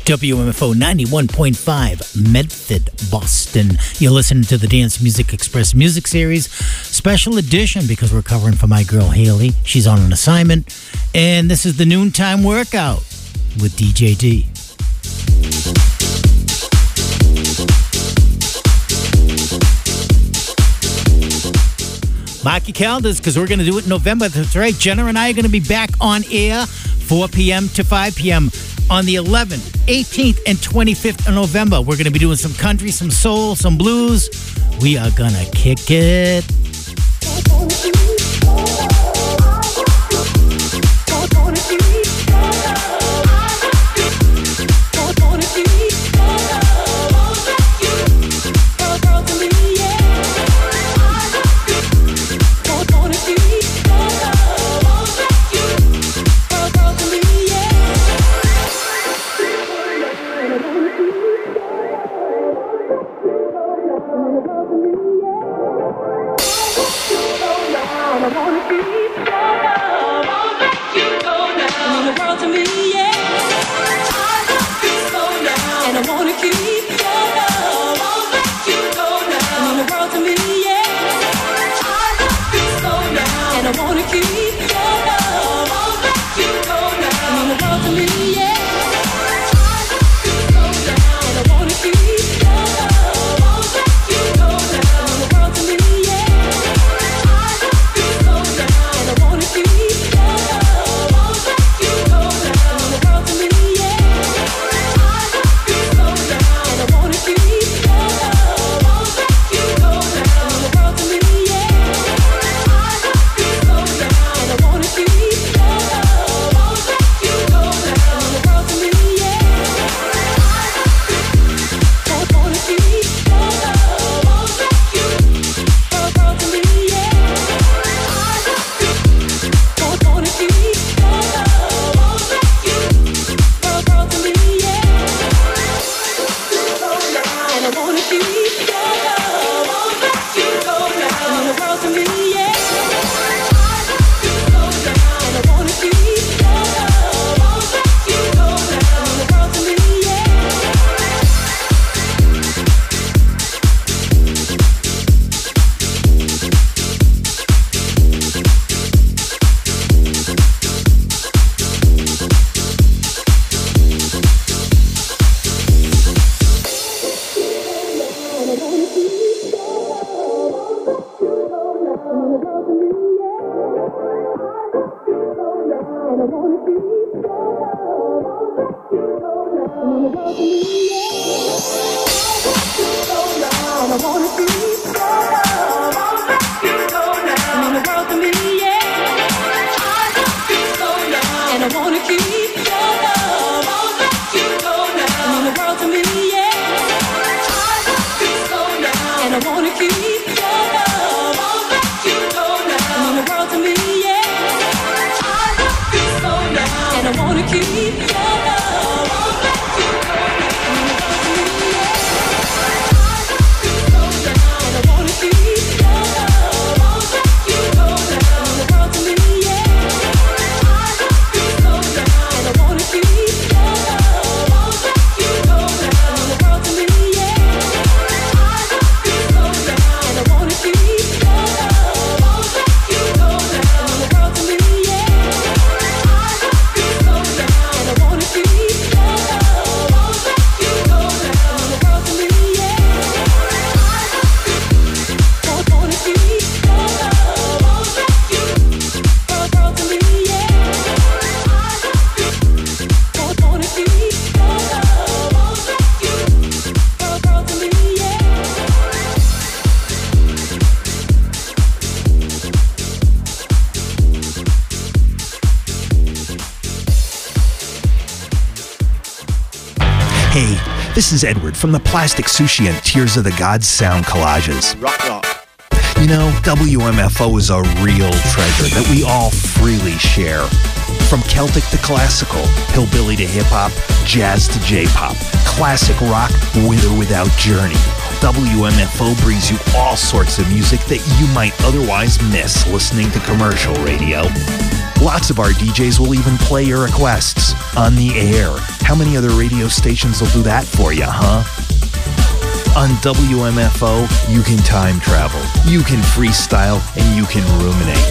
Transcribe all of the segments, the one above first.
WMFO 91.5, Medford, Boston. You're listening to the Dance Music Express Music Series, special edition because we're covering for my girl Haley. She's on an assignment. And this is the Noontime Workout with DJ D. Mark your calendars because we're going to do it in November. That's right. Jenna and I are going to be back on air 4 p.m. to 5 p.m. on the 11th, 18th, and 25th of November. We're going to be doing some country, some soul, some blues. We are going to kick it. This is Edward from the Plastic Sushi and Tears of the Gods sound collages. Rock, rock. You know, WMFO is a real treasure that we all freely share. From Celtic to classical, hillbilly to hip-hop, jazz to J-pop, classic rock with or without Journey. WMFO brings you all sorts of music that you might otherwise miss listening to commercial radio. Lots of our DJs will even play your requests on the air. How many other radio stations will do that for you, huh? On WMFO, you can time travel, you can freestyle, and you can ruminate.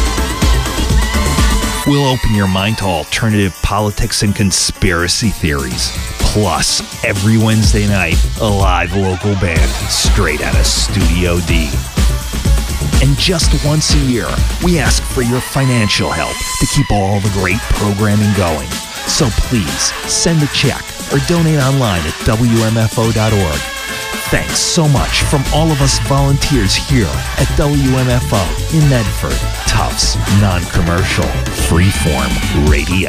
We'll open your mind to alternative politics and conspiracy theories. Plus, every Wednesday night, a live local band straight out of Studio D. And just once a year, we ask for your financial help to keep all the great programming going. So please, send a check or donate online at WMFO.org. Thanks so much from all of us volunteers here at WMFO in Medford, Tufts Non-Commercial Freeform Radio.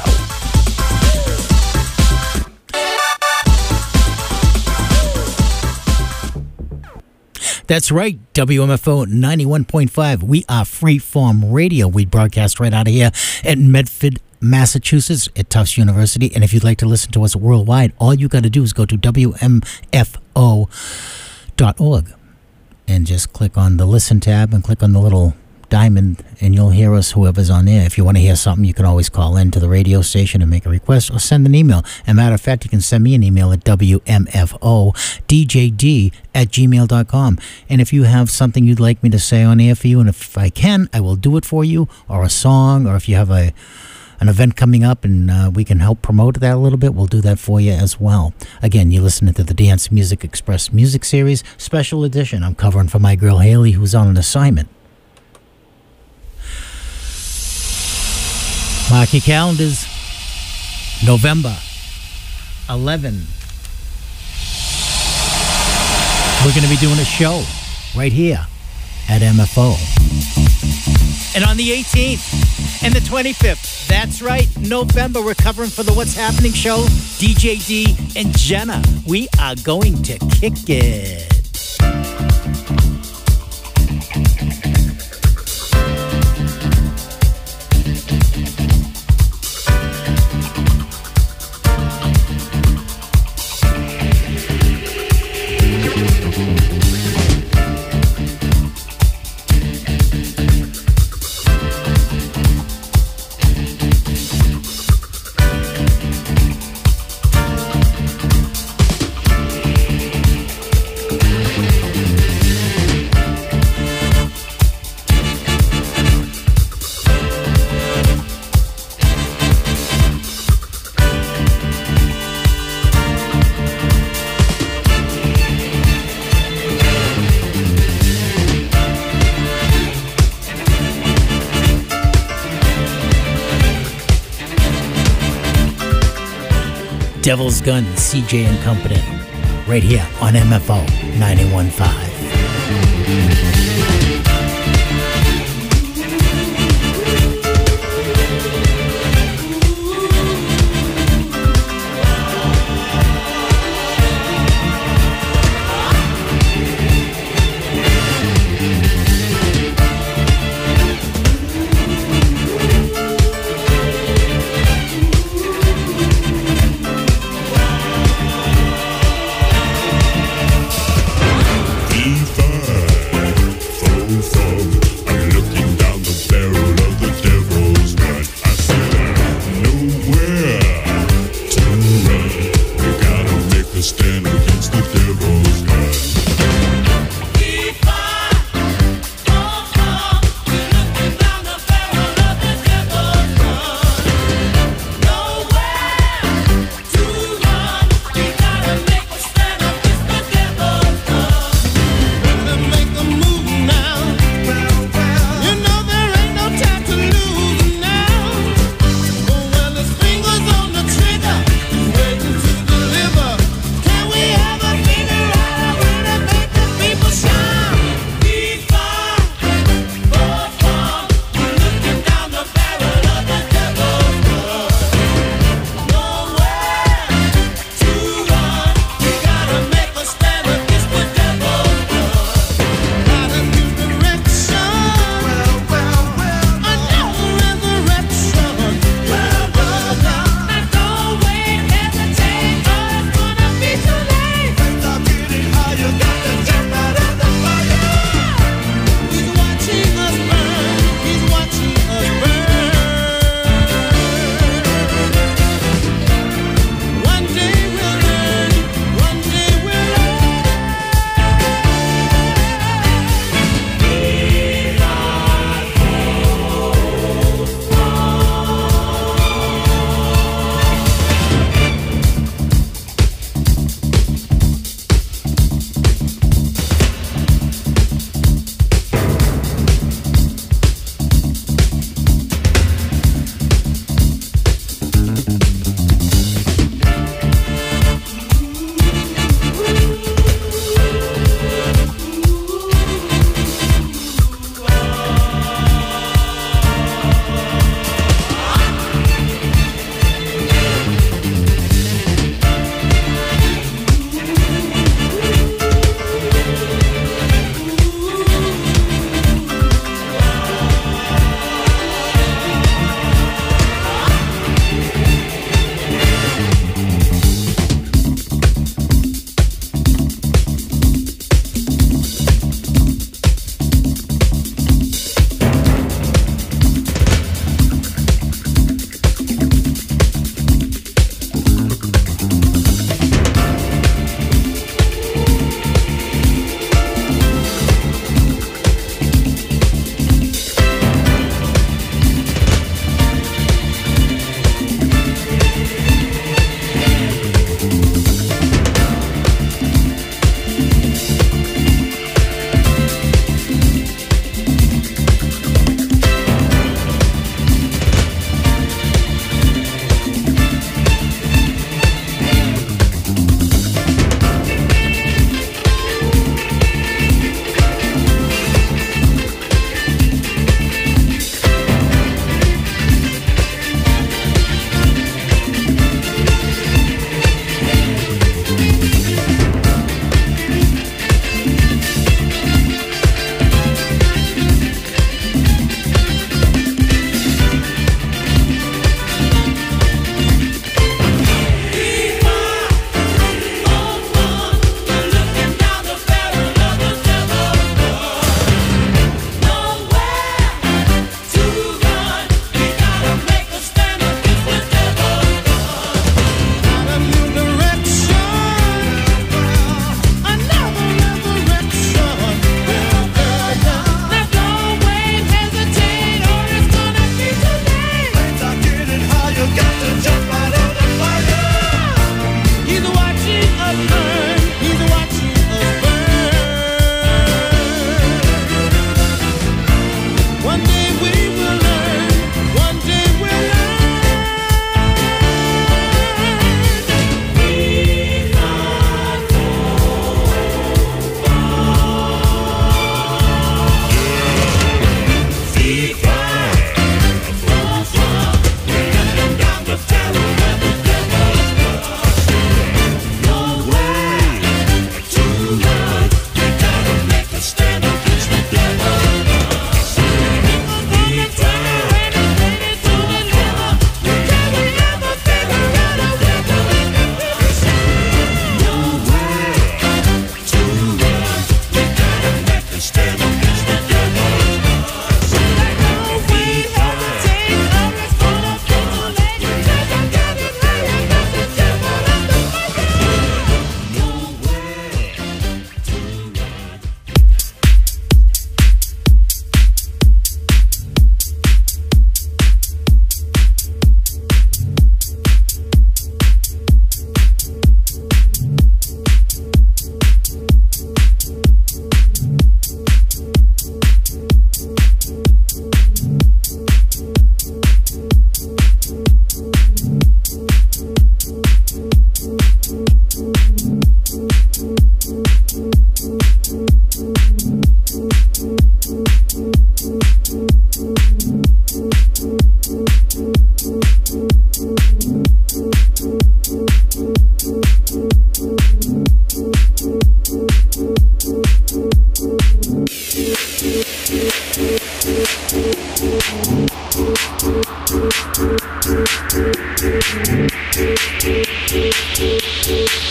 That's right, WMFO 91.5. We are Freeform Radio. We broadcast right out of here at Medford, Massachusetts at Tufts University. And if you'd like to listen to us worldwide, all you got to do is go to WMFO.org and just click on the Listen tab and click on the little diamond, and you'll hear us, whoever's on there. If you want to hear something, you can always call in to the radio station and make a request or send an email. As a matter of fact, you can send me an email at WMFODJD@gmail.com. And if you have something you'd like me to say on air for you, and if I can, I will do it for you, or a song, or if you have an event coming up and we can help promote that a little bit, we'll do that for you as well. Again, you're listening to the Dance Music Express Music Series, Special Edition. I'm covering for my girl Haley, who's on an assignment. Mark your calendars. November 11. We're going to be doing a show right here at MFO. And on the 18th and the 25th, that's right, November, we're covering for the What's Happening show. DJ D and Jenna, we are going to kick it. Devil's Gun, CJ and Company, right here on MFO 91.5.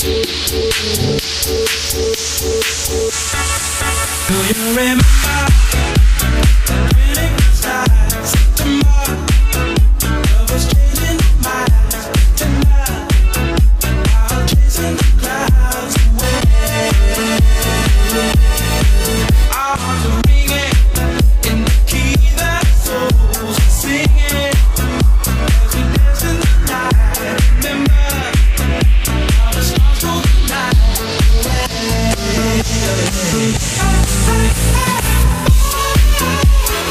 Do you remember when it was like September? Love was changing my life tonight. I'm chasing the clouds away. Our hearts are ringing in the key that souls are singing as we dance in the night. Remember how the stars go the night away.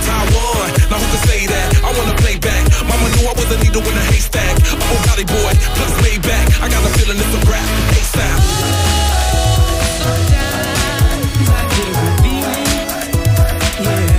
Taiwan. Now who can say that? I wanna play back. Mama knew I was a needle in a haystack. Oh, Gotti boy, plus made back. I got a feeling it's a rap. ASAP. Sometimes I get a feeling, yeah.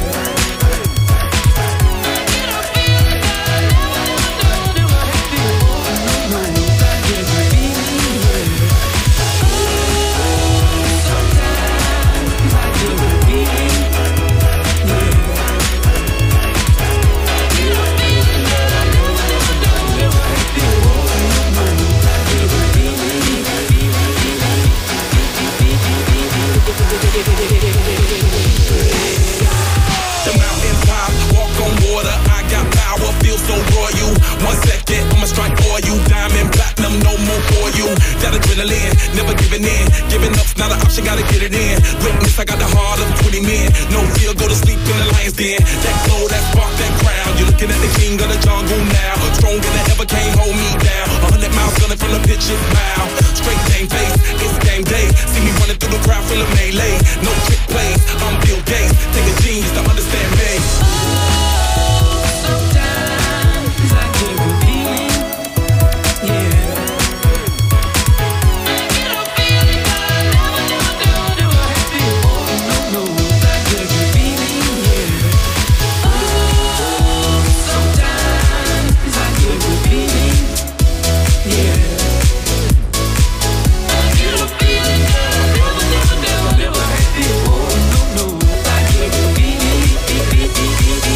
The mountain top, walk on water. I got power, feel so royal. 1 second, I'ma strike for you. Diamond, platinum, no more for you. That adrenaline, never giving in. Giving up's not an option, gotta get it in. Witness, I got the heart of 20 men. No fear, go to sleep in the lion's den. That glow, that spark, that crown. You're looking at the king of the jungle now. Stronger than ever, can't hold me down. 100 miles gunning from the pitcher's mouth. Straight game face, it's game day. See me running through the crowd, full of melee. No trick plays, I'm Bill Gates. Take a genius to understand me. Sometimes I get a feeling, yeah. I get a feeling that I never had before. No, I get a feeling, yeah. Sometimes I get a feeling, yeah. I get a feeling that I never had before. No, I get a feeling.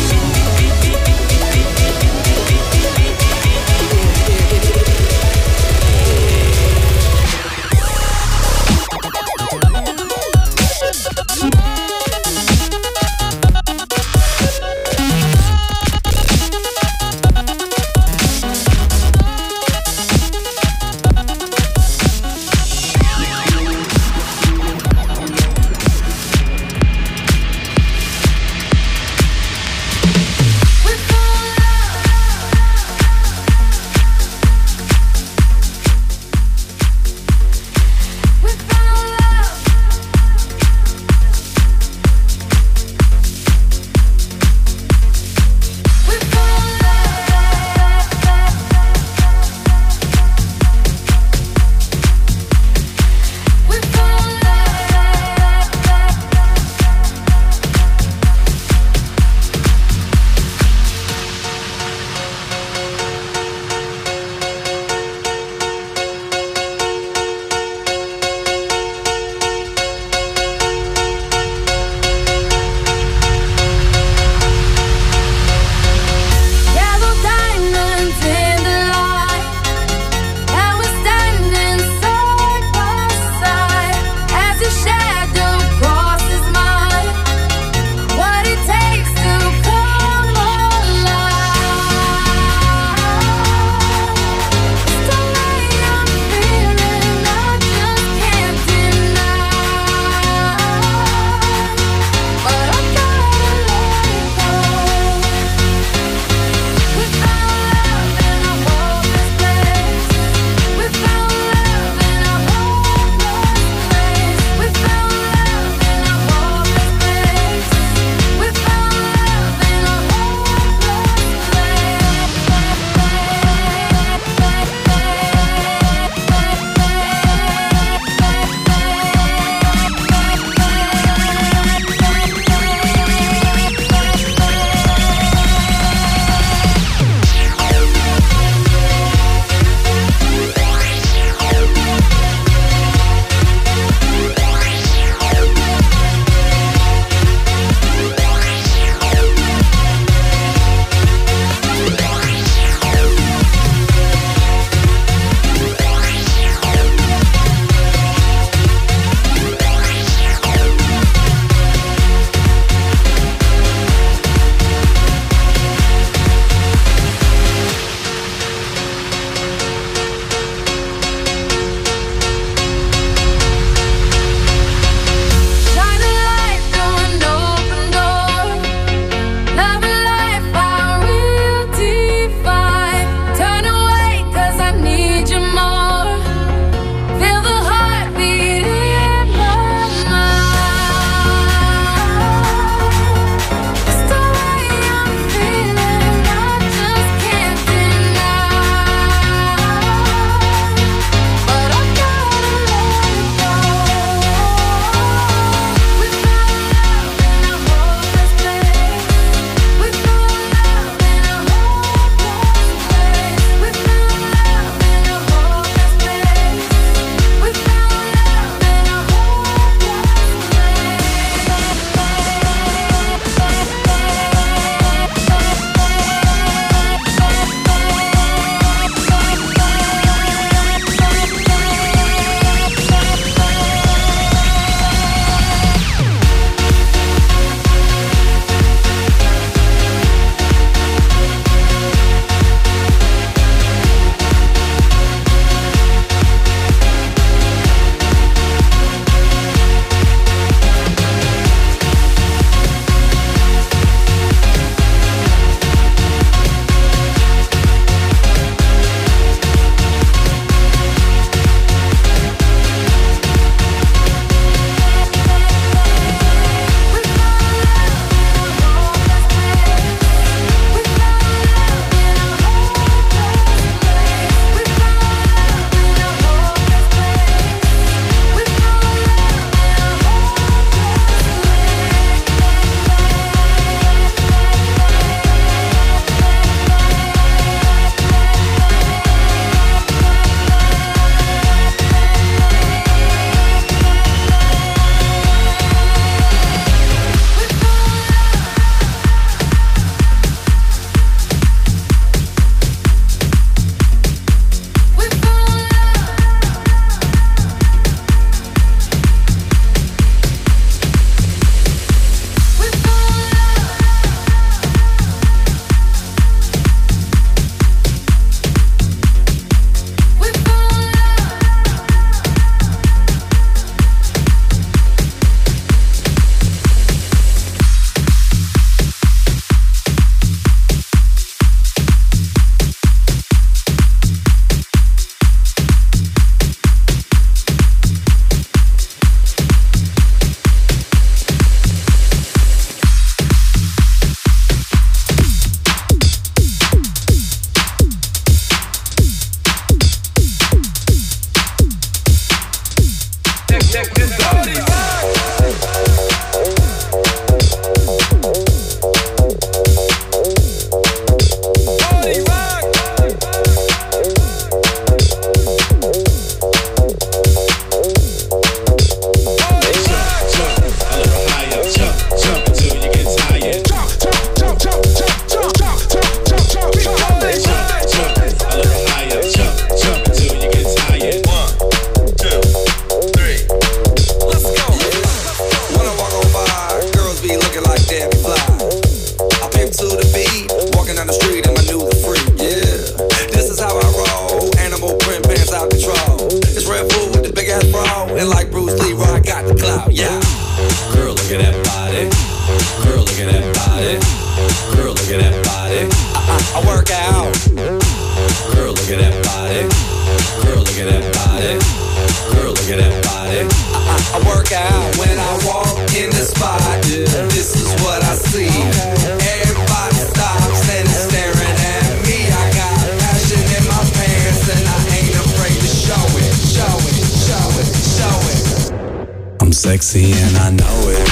to the beat. Walking down the street in my new free. Yeah, this is how I roll. Animal print pants out control. It's Red Bull with the big ass bro. And like Bruce Lee, I got the clout. Yeah. Girl, look at that body. Girl, look at that body. Girl, look at that body. I work out. Girl, look at that body. Girl, look at that body. Girl, look at that body. I work out when I walk in the spot. This is what I see. Everybody stops and is staring at me. I got passion in my pants and I ain't afraid to show it. Show it, show it, show it. I'm sexy and I know it.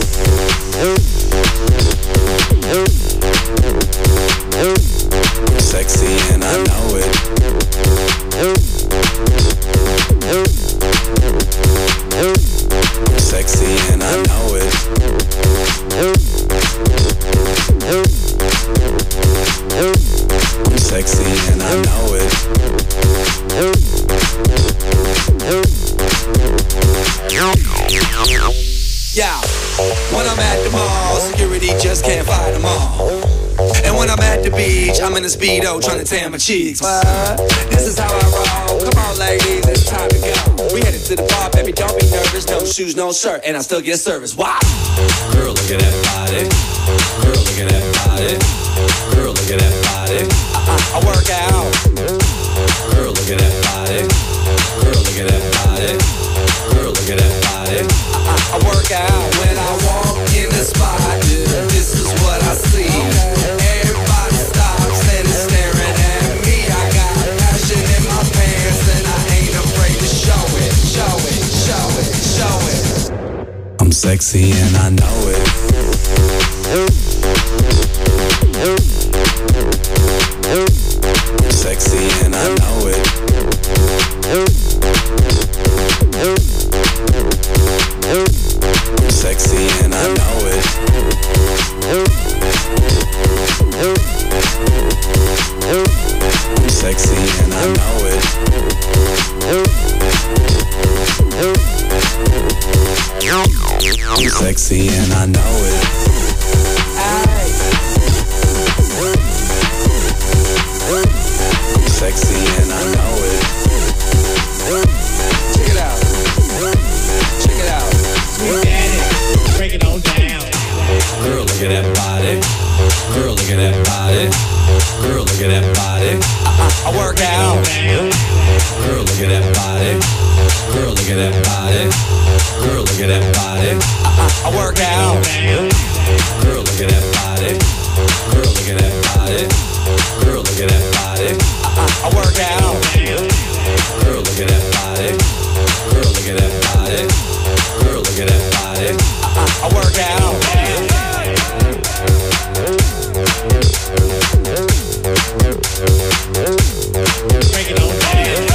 I'm sexy and I know it. I'm sexy and I know it. I'm sexy and I know it. Yeah, when I'm at the mall, security just can't fight them all. And when I'm at the beach, I'm in a Speedo trying to tan my cheeks. But this is how I roll. Come on, ladies, it's time to go. We headed to the bar, baby, don't be nervous. No shoes, no shirt, and I still get service. Wow. Girl, look at that body. Girl, look at that body. Girl, look at that body. I work out. Girl, look at that body. Girl, look at that body. Girl, look at that body. I work out when I walk in the spot. This is what I see. Everybody stops and is staring at me. I got passion in my pants and I ain't afraid to show it. Show it, show it, show it. I'm sexy and I know it. I'm sexy and I know it. I'm sexy and I know it. I'm sexy and I know it. I'm sexy and I know it. I'm sexy and I know it. Check it out. Check it out. Break it on down. Girl, look at that body. Girl, look at that body. Girl, look at that body. I work out. Girl, look at that body. Girl, look at that body. Girl, look at that body. I work out. Girl, look at that body. Girl, look at that body. Girl, look at that body. I work out. Girl, look at that body. Girl, look at that body. Girl, look at that body. I work out. Break it on down.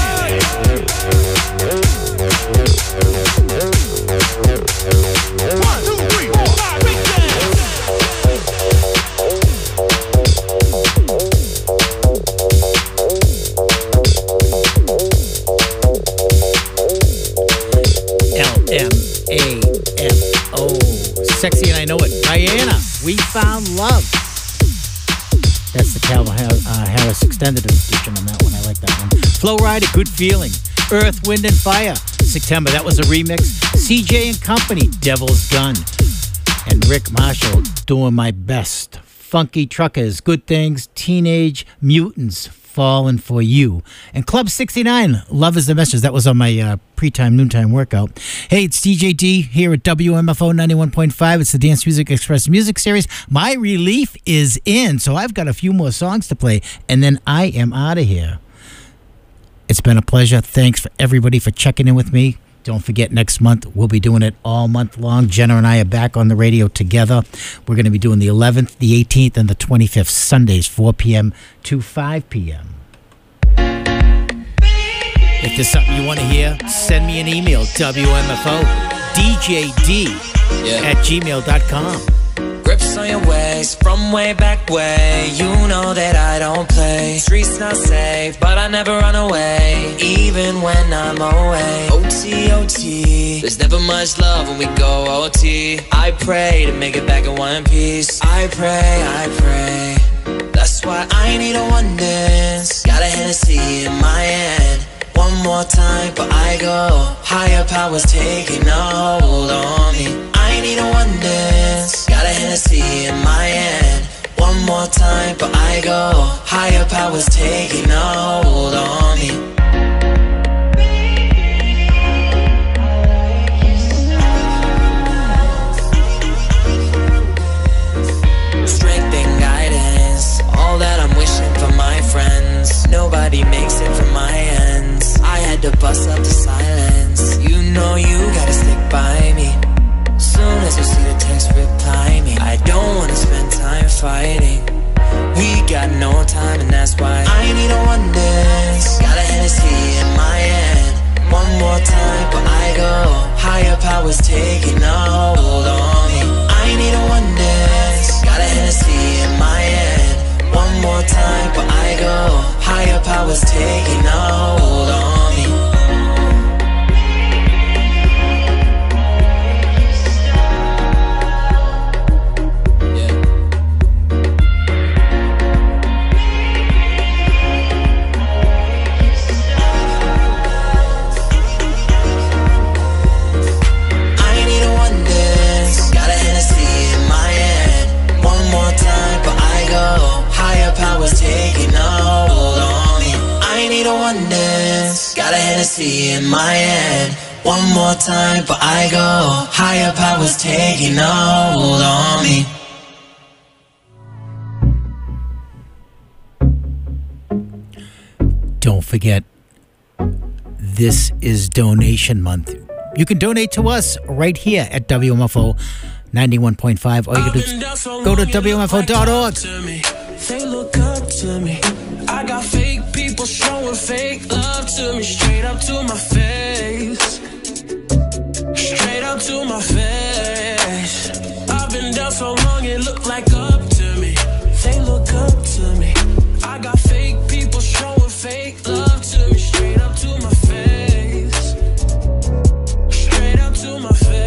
Sexy and I Know It. Diana, We Found Love. That's the Calvin Harris extended edition on that one. I like that one. Flow Rider, Good Feeling. Earth, Wind and Fire, September. That was a remix. CJ and Company, Devil's Gun. And Rick Marshall, Doing My Best. Funky Truckers, Good Things. Teenage Mutants, Falling for You. And Club 69, Love is the Message. That was on my pre-time, noontime workout. Hey, it's DJ D here at WMFO 91.5. It's the Dance Music Express Music Series. My relief is in, so I've got a few more songs to play, and then I am out of here. It's been a pleasure. Thanks for everybody for checking in with me. Don't forget, next month, we'll be doing it all month long. Jenna and I are back on the radio together. We're going to be doing the 11th, the 18th, and the 25th, Sundays, 4 p.m. to 5 p.m. If there's something you want to hear, send me an email, WMFO, DJD at gmail.com. Grips Stripes on your waist, from way back way. You know that I don't play. Streets not safe, but I never run away, even when I'm away. OT, OT, there's never much love when we go OT. I pray to make it back in one piece. I pray. That's why I need a one dance. Got a Hennessy in my hand. One more time, but I go. Higher powers taking a hold on me. I need a one dance. Got a Hennessy in my hand. One more time, but I go. Higher powers taking a hold on me. Strength and guidance, all that I'm wishing for my friends. Nobody makes it from my ends. I had to bust up the silence. You know you gotta stick by me. Soon as you see the text, reply me. I don't wanna spend time fighting. We got no time and that's why I need a one dance. Got a Hennessy in my hand. One more time, but I go. Higher powers taking a hold on me. I need a one dance. Got a Hennessy in my hand. One more time, but I go. Higher powers taking a hold on me. Taking a hold on me. I need a one dance. Got a Hennessy in my hand. One more time, but I go. Higher powers taking a hold on me. Don't forget, this is donation month. You can donate to us right here at WMFO 91.5. All you can do is go to WMFO.org. They look up to me. I got fake people showing fake love to me. Straight up to my face. Straight up to my face. I've been down so long it look like up to me. They look up to me. I got fake people showing fake love to me. Straight up to my face. Straight up to my face.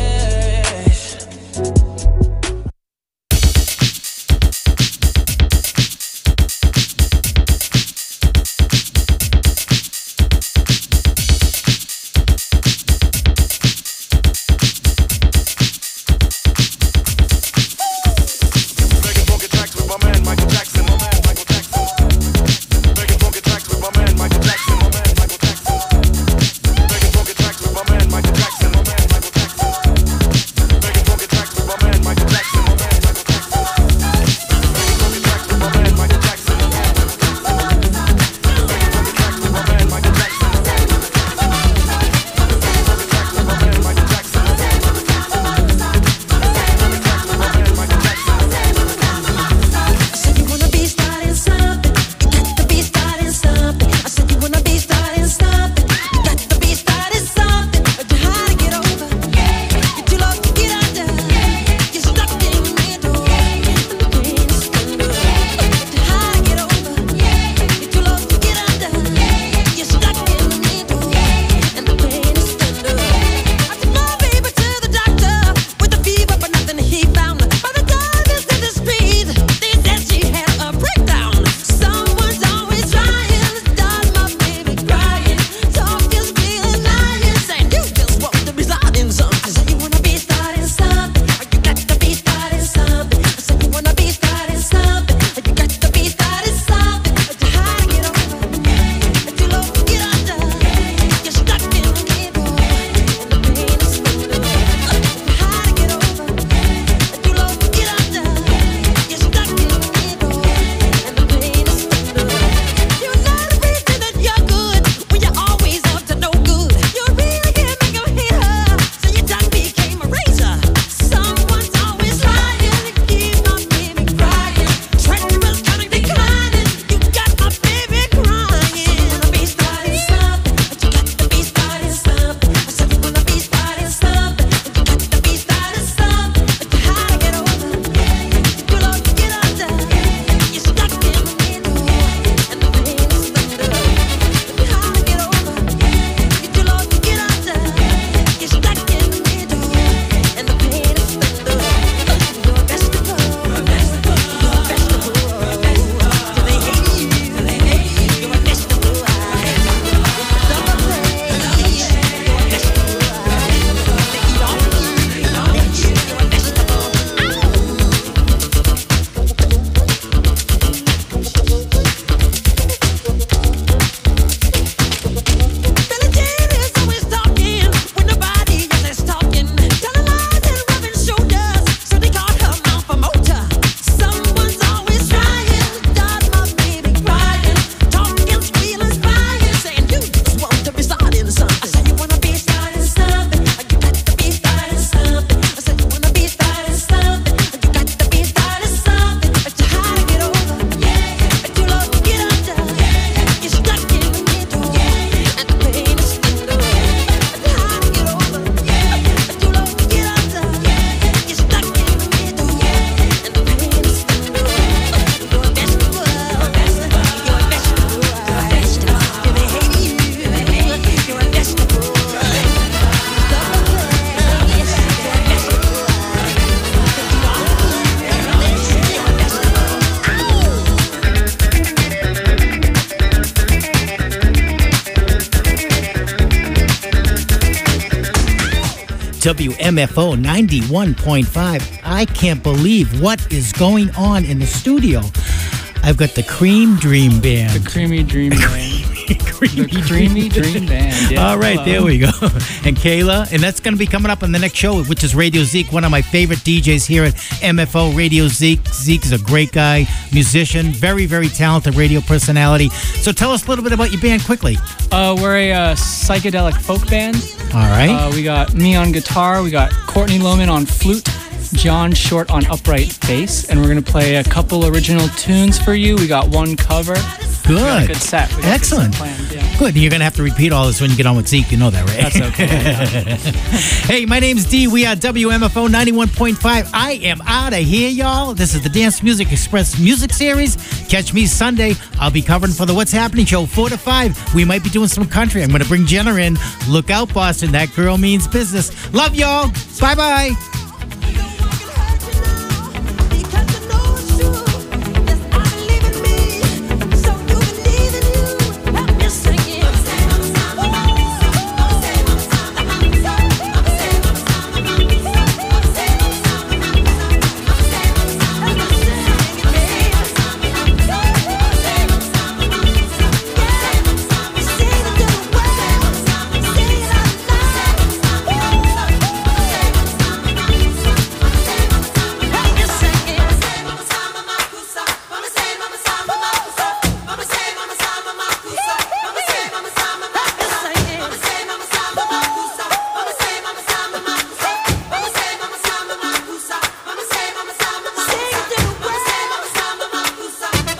WMFO 91.5. I can't believe what is going on in the studio. I've got the Cream Dream Band. The Creamy Dream Band. The Dreamy Dream Band. Yeah. All right, there we go. And Kayla, and that's going to be coming up on the next show, which is Radio Zeke, one of my favorite DJs here at MFO, Radio Zeke. Zeke is a great guy, musician, very, very talented radio personality. So tell us a little bit about your band quickly. We're a psychedelic folk band. All right. We got me on guitar. We got Courtney Lohman on flute. John Short on upright bass. And we're going to play a couple original tunes for you. We got one cover. We got a Good. good set. We got a good Excellent. set planned, yeah. Good. You're going to have to repeat all this when you get on with Zeke. You know that, right? That's okay. Hey, my name's D. We are WMFO 91.5. I am out of here, y'all. This is the Dance Music Express Music Series. Catch me Sunday. I'll be covering for the What's Happening show, 4 to 5. We might be doing some country. I'm going to bring Jenna in. Look out, Boston. That girl means business. Love y'all. Bye-bye.